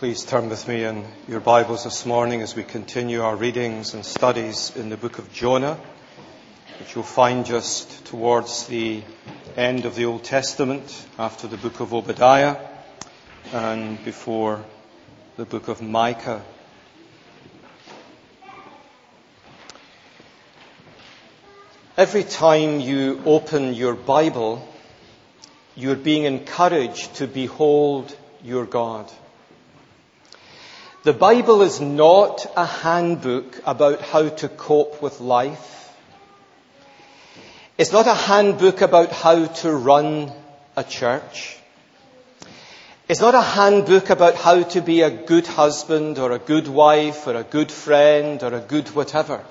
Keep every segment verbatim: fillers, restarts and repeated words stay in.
Please turn with me in your Bibles this morning as we continue our readings and studies in the book of Jonah, which you'll find just towards the end of the Old Testament, after the book of Obadiah and before the book of Micah. Every time you open your Bible, you're being encouraged to behold your God. The Bible is not a handbook about how to cope with life. It's not a handbook about how to run a church. It's not a handbook about how to be a good husband or a good wife or a good friend or a good whatever.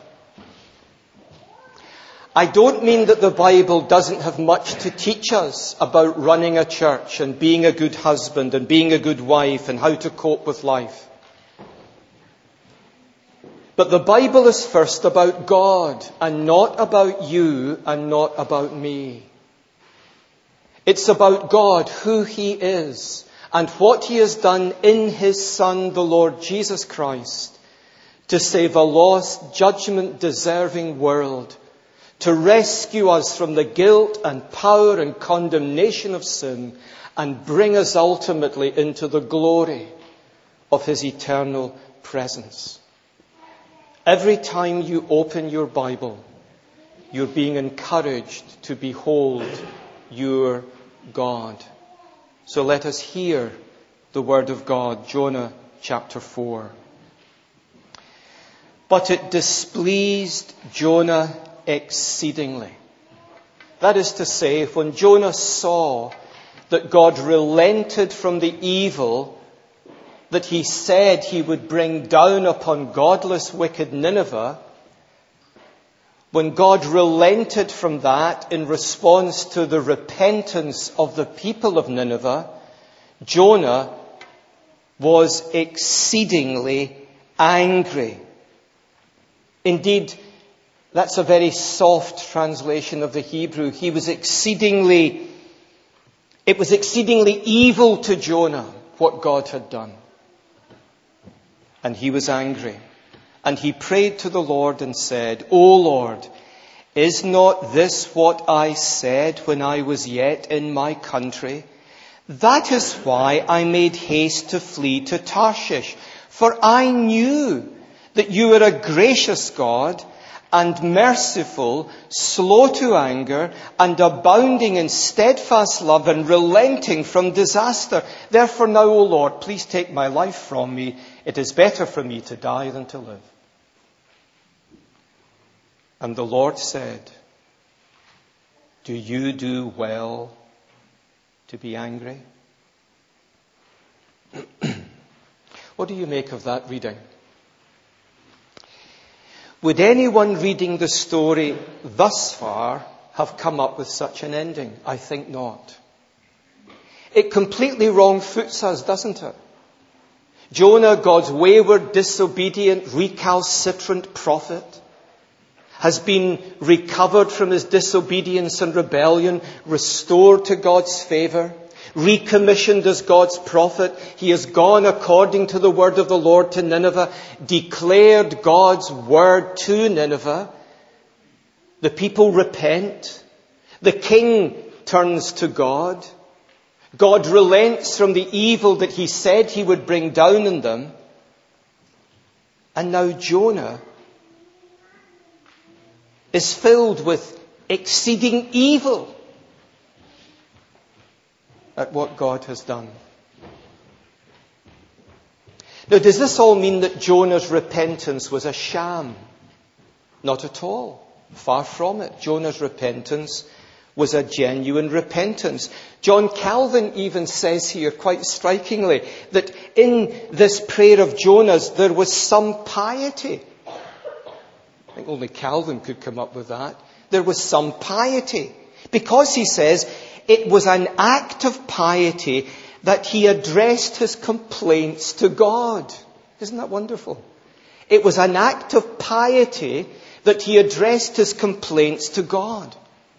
I don't mean that the Bible doesn't have much to teach us about running a church and being a good husband and being a good wife and how to cope with life. But the Bible is first about God and not about you and not about me. It's about God, who He is, and what He has done in His Son, the Lord Jesus Christ, to save a lost, judgment-deserving world, to rescue us from the guilt and power and condemnation of sin, and bring us ultimately into the glory of His eternal presence. Every time you open your Bible, you're being encouraged to behold your God. So let us hear the word of God, Jonah chapter four. But it displeased Jonah exceedingly. That is to say, when Jonah saw that God relented from the evil that He said He would bring down upon godless, wicked Nineveh, when God relented from that in response to the repentance of the people of Nineveh, Jonah was exceedingly angry. Indeed, that's a very soft translation of the Hebrew. He was exceedingly, it was exceedingly evil to Jonah what God had done. And he was angry. And he prayed to the Lord and said, O Lord, is not this what I said when I was yet in my country? That is why I made haste to flee to Tarshish. For I knew that you are a gracious God and merciful, slow to anger, and abounding in steadfast love and relenting from disaster. Therefore now, O Lord, please take my life from me. It is better for me to die than to live. And the Lord said, do you do well to be angry? What do you make of that reading? Would anyone reading the story thus far have come up with such an ending? I think not. It completely wrong foots us, doesn't it? Jonah, God's wayward, disobedient, recalcitrant prophet, has been recovered from his disobedience and rebellion, restored to God's favour, recommissioned as God's prophet. He has gone according to the word of the Lord to Nineveh, declared God's word to Nineveh. The people repent. The king turns to God. God relents from the evil that He said He would bring down on them. And now Jonah is filled with exceeding evil at what God has done. Now, does this all mean that Jonah's repentance was a sham? Not at all. Far from it. Jonah's repentance was a genuine repentance. John Calvin even says here, quite strikingly, that in this prayer of Jonah's there was some piety. I think only Calvin could come up with that. There was some piety. Because, he says, it was an act of piety that he addressed his complaints to God. Isn't that wonderful? It was an act of piety that he addressed his complaints to God.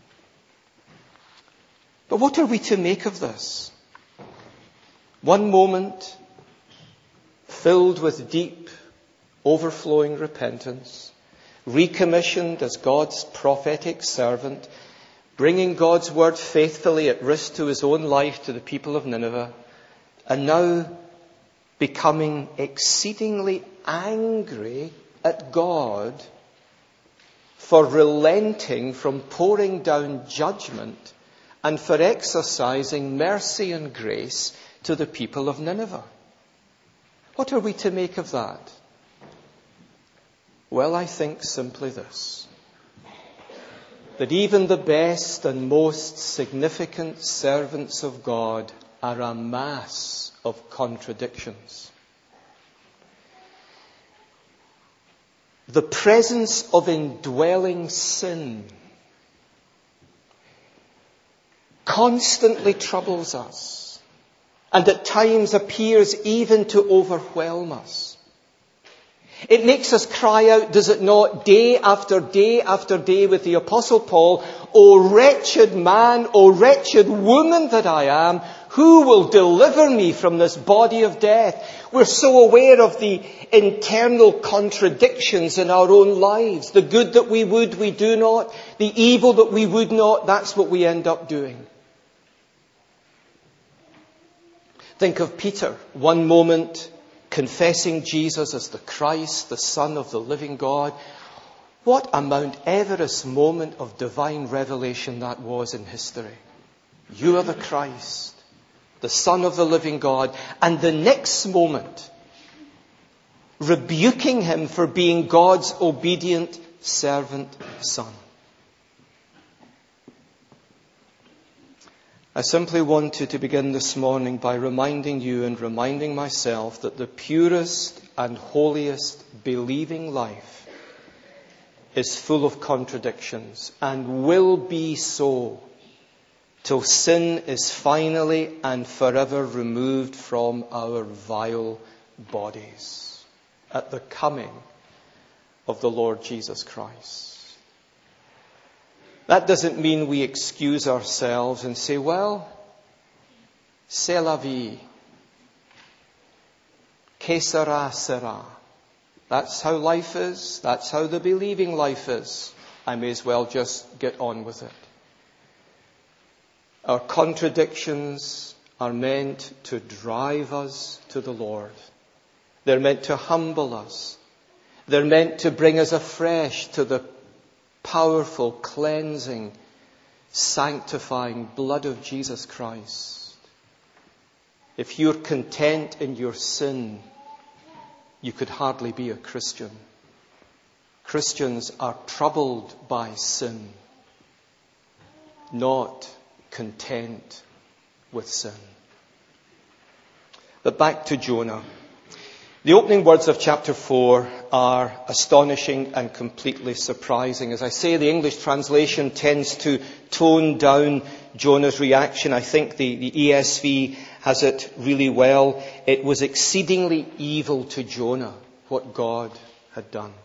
But what are we to make of this? One moment filled with deep, overflowing repentance, recommissioned as God's prophetic servant, bringing God's word faithfully at risk to his own life to the people of Nineveh, and now becoming exceedingly angry at God for relenting from pouring down judgment and for exercising mercy and grace to the people of Nineveh. What are we to make of that? Well, I think simply this: that even the best and most significant servants of God are a mass of contradictions. The presence of indwelling sin constantly troubles us and at times appears even to overwhelm us. It makes us cry out, does it not, day after day after day with the Apostle Paul, "O wretched man, O wretched woman that I am, who will deliver me from this body of death?" We're so aware of the internal contradictions in our own lives. The good that we would, we do not. The evil that we would not, that's what we end up doing. Think of Peter, one moment confessing Jesus as the Christ, the Son of the living God. What a Mount Everest moment of divine revelation that was in history. You are the Christ, the Son of the living God. And the next moment, rebuking him for being God's obedient servant son. I simply wanted to begin this morning by reminding you and reminding myself that the purest and holiest believing life is full of contradictions and will be so till sin is finally and forever removed from our vile bodies at the coming of the Lord Jesus Christ. That doesn't mean we excuse ourselves and say, well, c'est la vie. Que sera, sera. That's how life is. That's how the believing life is. I may as well just get on with it. Our contradictions are meant to drive us to the Lord. They're meant to humble us. They're meant to bring us afresh to the powerful, cleansing, sanctifying blood of Jesus Christ. If you're content in your sin, you could hardly be a Christian. Christians are troubled by sin, not content with sin. But back to Jonah. The opening words of chapter four are astonishing and completely surprising. As I say, the English translation tends to tone down Jonah's reaction. I think the, the E S V has it really well. It was exceedingly evil to Jonah what God had done.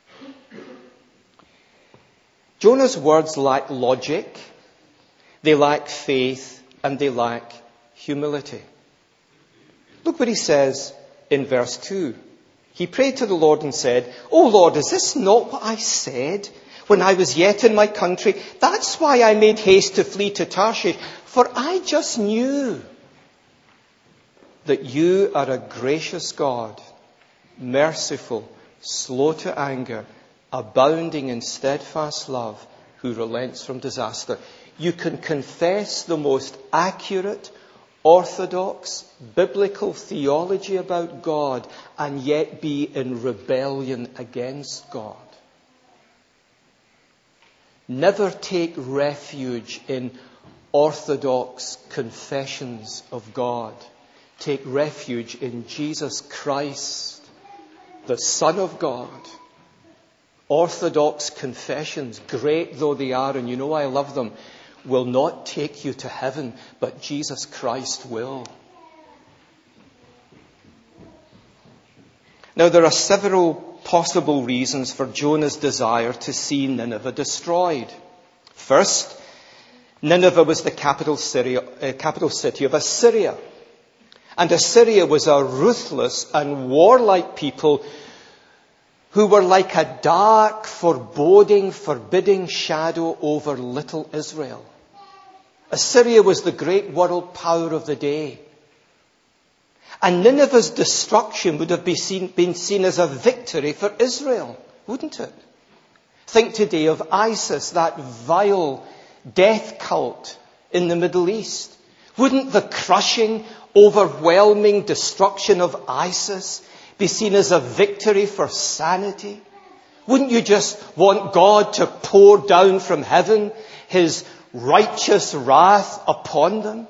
Jonah's words lack logic, they lack faith, and they lack humility. Look what he says in verse two. He prayed to the Lord and said, "O Lord, is this not what I said when I was yet in my country? That's why I made haste to flee to Tarshish, for I just knew that you are a gracious God, merciful, slow to anger, abounding in steadfast love, who relents from disaster." You can confess the most accurate, orthodox, biblical theology about God and yet be in rebellion against God. Never take refuge in orthodox confessions of God. Take refuge in Jesus Christ, the Son of God. Orthodox confessions, great though they are, and you know I love them, will not take you to heaven, but Jesus Christ will. Now, there are several possible reasons for Jonah's desire to see Nineveh destroyed. First, Nineveh was the capital city, uh, capital city of Assyria. And Assyria was a ruthless and warlike people who were like a dark, foreboding, forbidding shadow over little Israel. Assyria was the great world power of the day. And Nineveh's destruction would have been seen, been seen as a victory for Israel, wouldn't it? Think today of ISIS, that vile death cult in the Middle East. Wouldn't the crushing, overwhelming destruction of ISIS be seen as a victory for sanity? Wouldn't you just want God to pour down from heaven his righteous wrath upon them?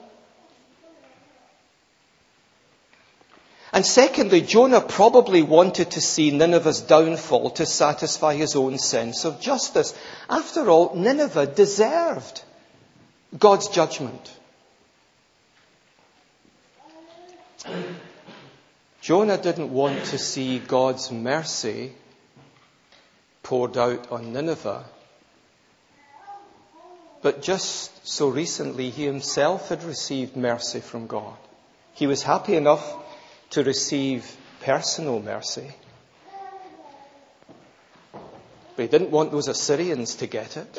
And secondly, Jonah probably wanted to see Nineveh's downfall to satisfy his own sense of justice. After all, Nineveh deserved God's judgment. Jonah didn't want to see God's mercy poured out on Nineveh. But just so recently, he himself had received mercy from God. He was happy enough to receive personal mercy. But he didn't want those Assyrians to get it.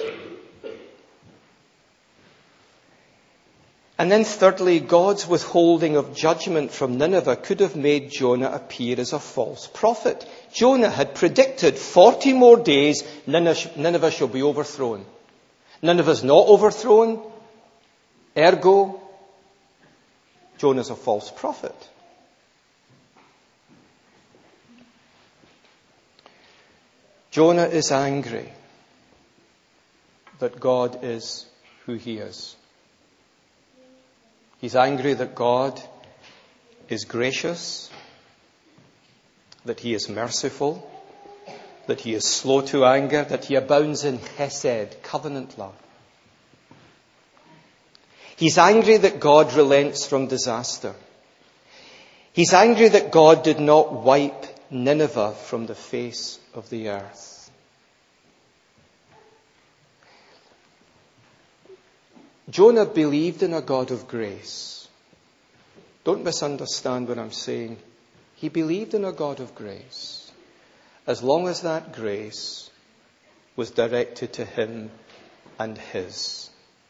And then thirdly, God's withholding of judgment from Nineveh could have made Jonah appear as a false prophet. Jonah had predicted forty more days, Nineveh shall be overthrown. Nineveh's not overthrown. Ergo, Jonah's a false prophet. Jonah is angry that God is who he is. He's angry that God is gracious, that he is merciful, that he is slow to anger, that he abounds in chesed, covenant love. He's angry that God relents from disaster. He's angry that God did not wipe Nineveh from the face of the earth. Jonah believed in a God of grace. Don't misunderstand what I'm saying. He believed in a God of grace, as long as that grace was directed to him and his.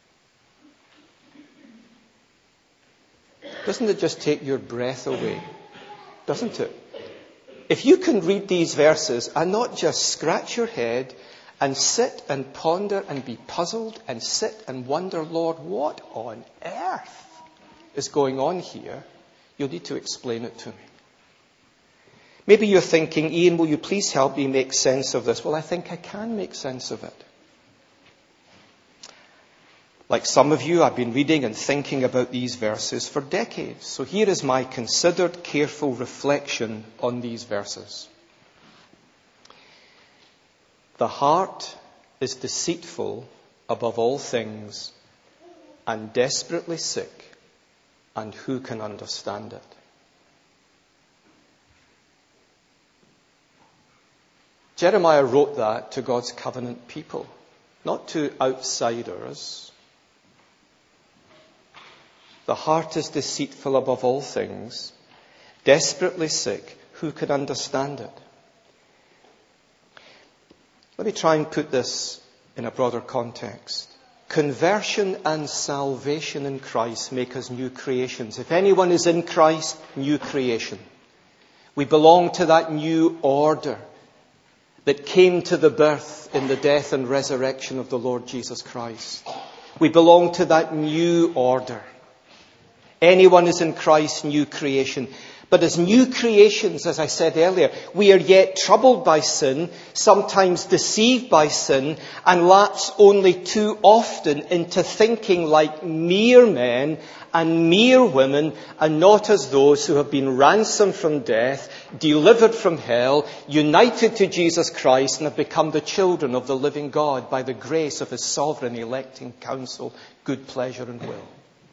Doesn't it just take your breath away? Doesn't it? If you can read these verses and not just scratch your head and sit and ponder and be puzzled and sit and wonder, Lord, what on earth is going on here? You'll need to explain it to me. Maybe you're thinking, Ian, will you please help me make sense of this? Well, I think I can make sense of it. Like some of you, I've been reading and thinking about these verses for decades. So here is my considered, careful reflection on these verses. The heart is deceitful above all things and desperately sick, and who can understand it? Jeremiah wrote that to God's covenant people, not to outsiders. The heart is deceitful above all things, desperately sick. Who can understand it? Let me try and put this in a broader context. Conversion and salvation in Christ make us new creations. If anyone is in Christ, new creation. We belong to that new order that came to the birth in the death and resurrection of the Lord Jesus Christ. We belong to that new order. Anyone is in Christ, new creation. But as new creations, as I said earlier, we are yet troubled by sin, sometimes deceived by sin, and lapse only too often into thinking like mere men and mere women, and not as those who have been ransomed from death, delivered from hell, united to Jesus Christ, and have become the children of the living God by the grace of his sovereign electing counsel, good pleasure and will.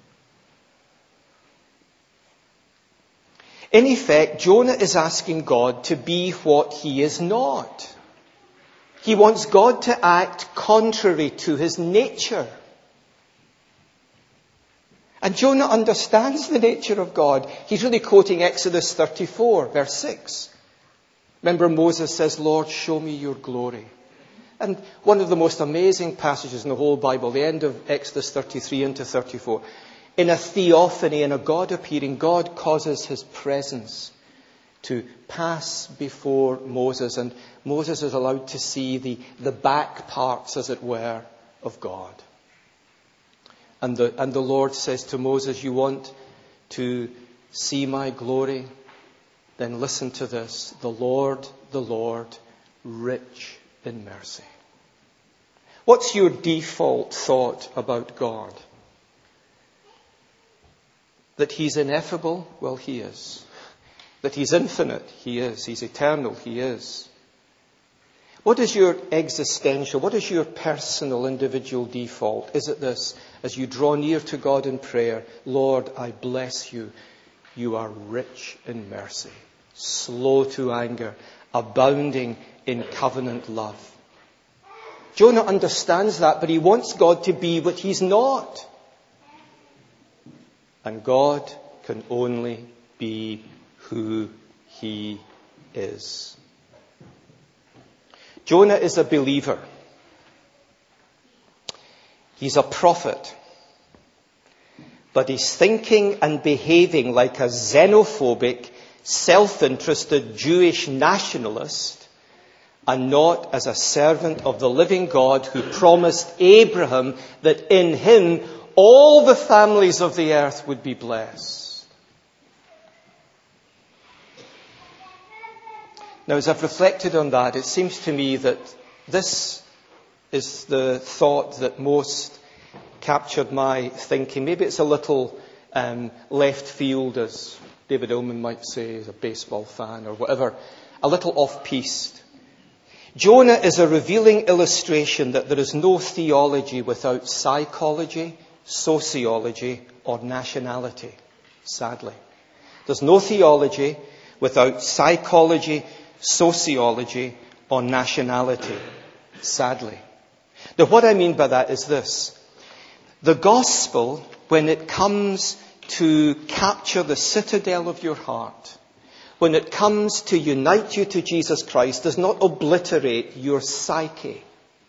In effect, Jonah is asking God to be what he is not. He wants God to act contrary to his nature. And Jonah understands the nature of God. He's really quoting Exodus thirty-four, verse six. Remember, Moses says, Lord, show me your glory. And one of the most amazing passages in the whole Bible, the end of Exodus thirty-three into thirty-four, in a theophany, in a God appearing, God causes his presence to pass before Moses, and Moses is allowed to see the, the back parts, as it were, of God. And the, and the Lord says to Moses, you want to see my glory? Then listen to this. The Lord, the Lord, rich in mercy. What's your default thought about God? That he's ineffable? Well, he is. That he's infinite? He is. He's eternal? He is. What is your existential, what is your personal, individual default? Is it this? As you draw near to God in prayer, Lord, I bless you. You are rich in mercy, slow to anger, abounding in covenant love. Jonah understands that, but he wants God to be what he's not. And God can only be who he is. Jonah is a believer. He's a prophet. But he's thinking and behaving like a xenophobic, self-interested Jewish nationalist, and not as a servant of the living God who promised Abraham that in him all the families of the earth would be blessed. Now, as I've reflected on that, it seems to me that this is the thought that most captured my thinking. Maybe it's a little um, left field, as David Ullman might say, as a baseball fan or whatever, a little off-piste. Jonah is a revealing illustration that there is no theology without psychology, sociology, or nationality, sadly. There's no theology without psychology, sociology, or nationality, sadly. Now, what I mean by that is this. The gospel, when it comes to capture the citadel of your heart, when it comes to unite you to Jesus Christ, does not obliterate your psyche.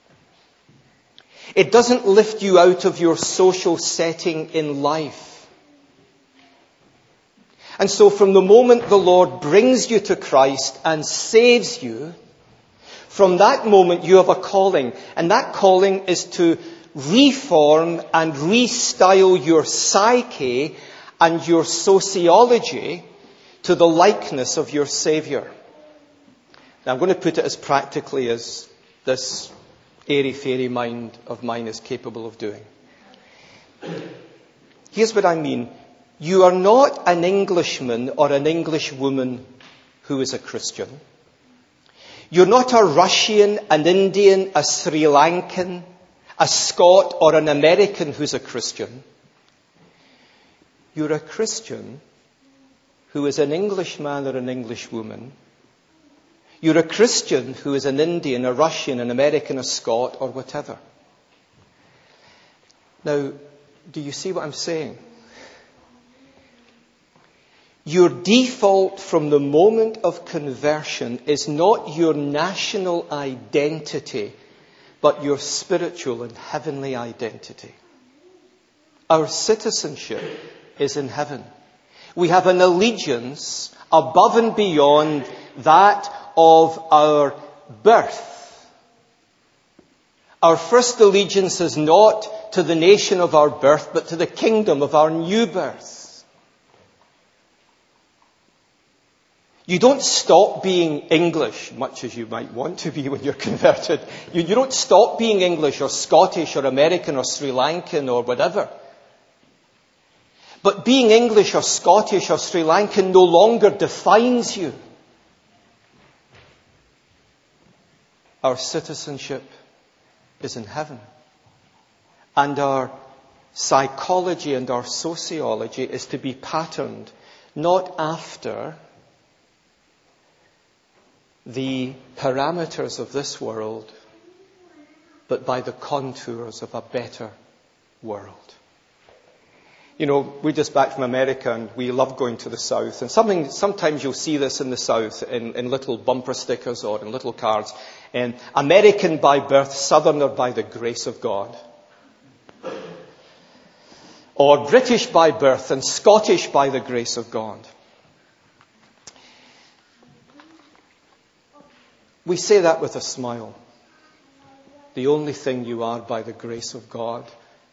It doesn't lift you out of your social setting in life. And so from the moment the Lord brings you to Christ and saves you, from that moment you have a calling. And that calling is to reform and restyle your psyche and your sociology to the likeness of your Saviour. Now I'm going to put it as practically as this airy-fairy mind of mine is capable of doing. Here's what I mean. You are not an Englishman or an Englishwoman who is a Christian. You're not a Russian, an Indian, a Sri Lankan, a Scot or an American who's a Christian. You're a Christian who is an Englishman or an Englishwoman. You're a Christian who is an Indian, a Russian, an American, a Scot, or whatever. Now, do you see what I'm saying? Your default from the moment of conversion is not your national identity, but your spiritual and heavenly identity. Our citizenship is in heaven. We have an allegiance above and beyond that of our birth. Our first allegiance is not to the nation of our birth, but to the kingdom of our new birth. You don't stop being English, much as you might want to be when you're converted. You, you don't stop being English or Scottish or American or Sri Lankan or whatever. But being English or Scottish or Sri Lankan no longer defines you. Our citizenship is in heaven. And our psychology and our sociology is to be patterned not after the parameters of this world, but by the contours of a better world. You know, we're just back from America and we love going to the South. And something, sometimes you'll see this in the South in, in little bumper stickers or in little cards. And American by birth, Southerner by the grace of God. Or British by birth and Scottish by the grace of God. We say that with a smile. The only thing you are by the grace of God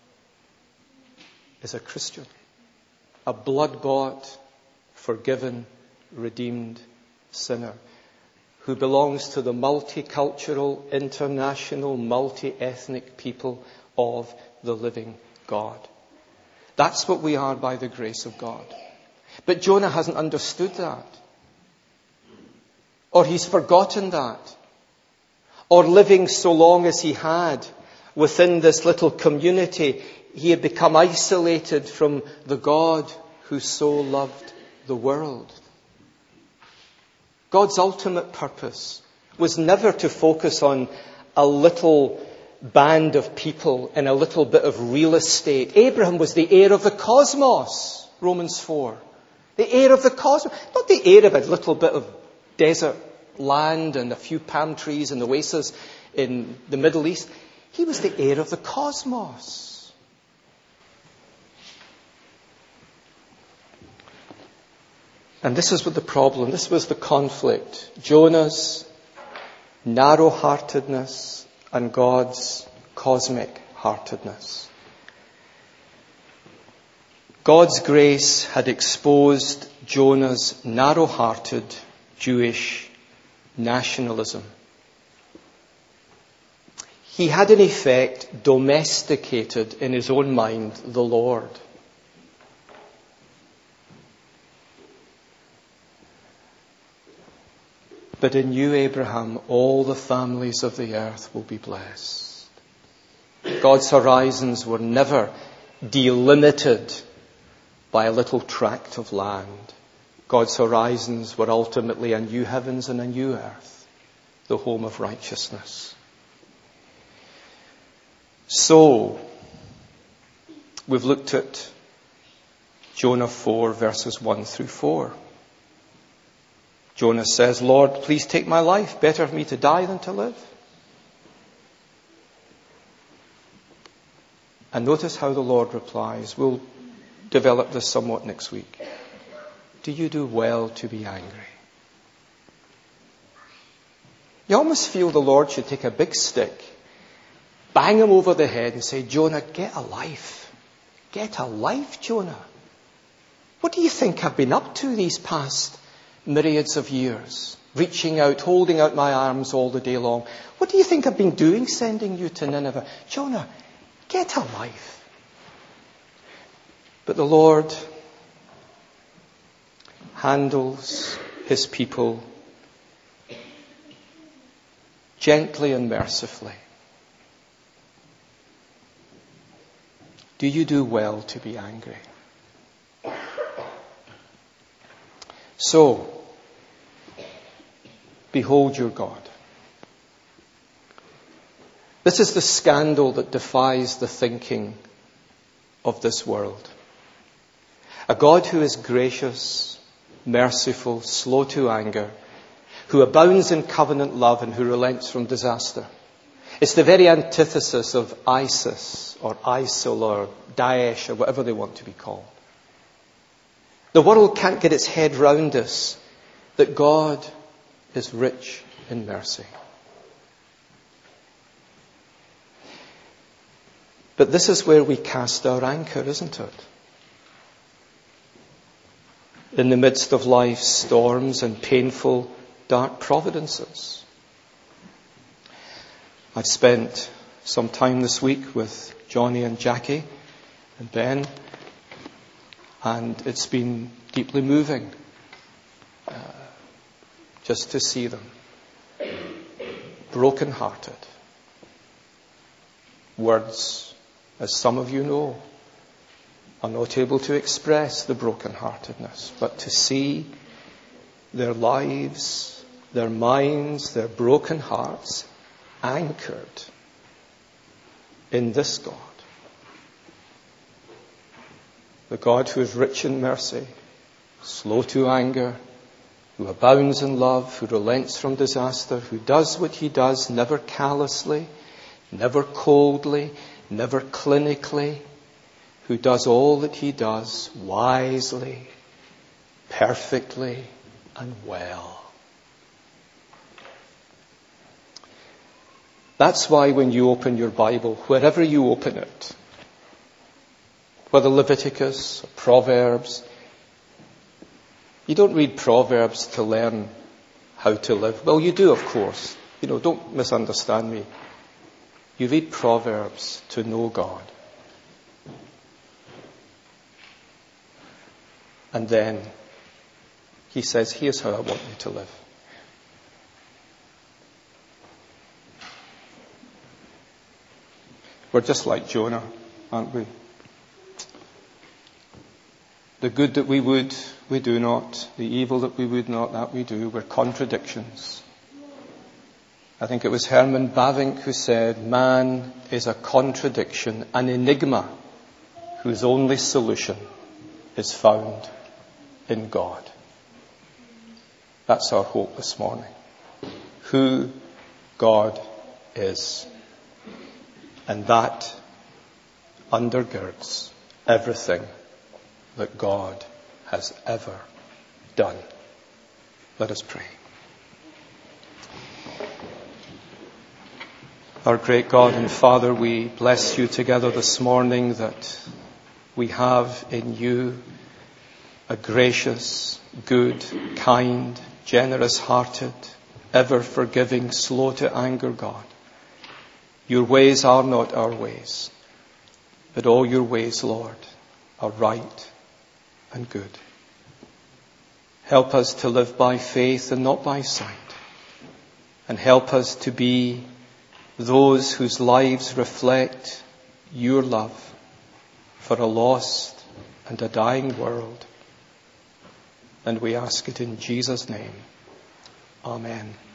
is a Christian. A blood-bought, forgiven, redeemed sinner who belongs to the multicultural, international, multi-ethnic people of the living God. That's what we are by the grace of God. But Jonah hasn't understood that. Or he's forgotten that. Or living so long as he had within this little community, he had become isolated from the God who so loved the world. God's ultimate purpose was never to focus on a little band of people in a little bit of real estate. Abraham was the heir of the cosmos, Romans four. The heir of the cosmos. Not the heir of a little bit of desert land and a few palm trees and oases in the Middle East. He was the heir of the cosmos. And this is what the problem, this was the conflict. Jonah's narrow-heartedness and God's cosmic heartedness. God's grace had exposed Jonah's narrow-hearted Jewish nationalism. He had in effect domesticated in his own mind the Lord. But in you, Abraham, all the families of the earth will be blessed. God's horizons were never delimited by a little tract of land. God's horizons were ultimately a new heavens and a new earth, the home of righteousness. So, we've looked at Jonah four, verses one through four. Jonah says, Lord, please take my life. Better for me to die than to live. And notice how the Lord replies. We'll develop this somewhat next week. Do you do well to be angry? You almost feel the Lord should take a big stick, bang him over the head and say, Jonah, get a life. Get a life, Jonah. What do you think I've been up to these past myriads of years? Reaching out, holding out my arms all the day long. What do you think I've been doing sending you to Nineveh? Jonah, get a life. But the Lord handles his people gently and mercifully. Do you do well to be angry? So, behold your God. This is the scandal that defies the thinking of this world. A God who is gracious, merciful, slow to anger, who abounds in covenant love and who relents from disaster. It's the very antithesis of ISIS or ISIL or Daesh or whatever they want to be called. The world can't get its head round this, that God is rich in mercy. But this is where we cast our anchor, isn't it? In the midst of life's storms and painful, dark providences. I've spent some time this week with Johnny and Jackie and Ben, and it's been deeply moving uh, just to see them broken-hearted. Words, as some of you know, are not able to express the broken-heartedness, but to see their lives, their minds, their broken hearts anchored in this God. the God who is rich in mercy, slow to anger, who abounds in love, who relents from disaster, who does what he does never callously, never coldly, never clinically, who does all that he does wisely, perfectly, and well. That's why when you open your Bible, wherever you open it, whether Leviticus, or Proverbs, you don't read Proverbs to learn how to live. Well, you do, of course. You know, don't misunderstand me. You read Proverbs to know God. And then he says, here's how I want you to live. We're just like Jonah, aren't we? The good that we would, we do not. The evil that we would not, that we do. We're contradictions. I think it was Herman Bavinck who said, man is a contradiction, an enigma whose only solution is found in God. That's our hope this morning. Who God is. And that undergirds everything that God has ever done. Let us pray. Our great God and Father, we bless you together this morning that we have in you a gracious, good, kind, generous-hearted, ever-forgiving, slow to anger God. Your ways are not our ways, but all your ways, Lord, are right and good. Help us to live by faith and not by sight. And help us to be those whose lives reflect your love for a lost and a dying world. And we ask it in Jesus' name. Amen.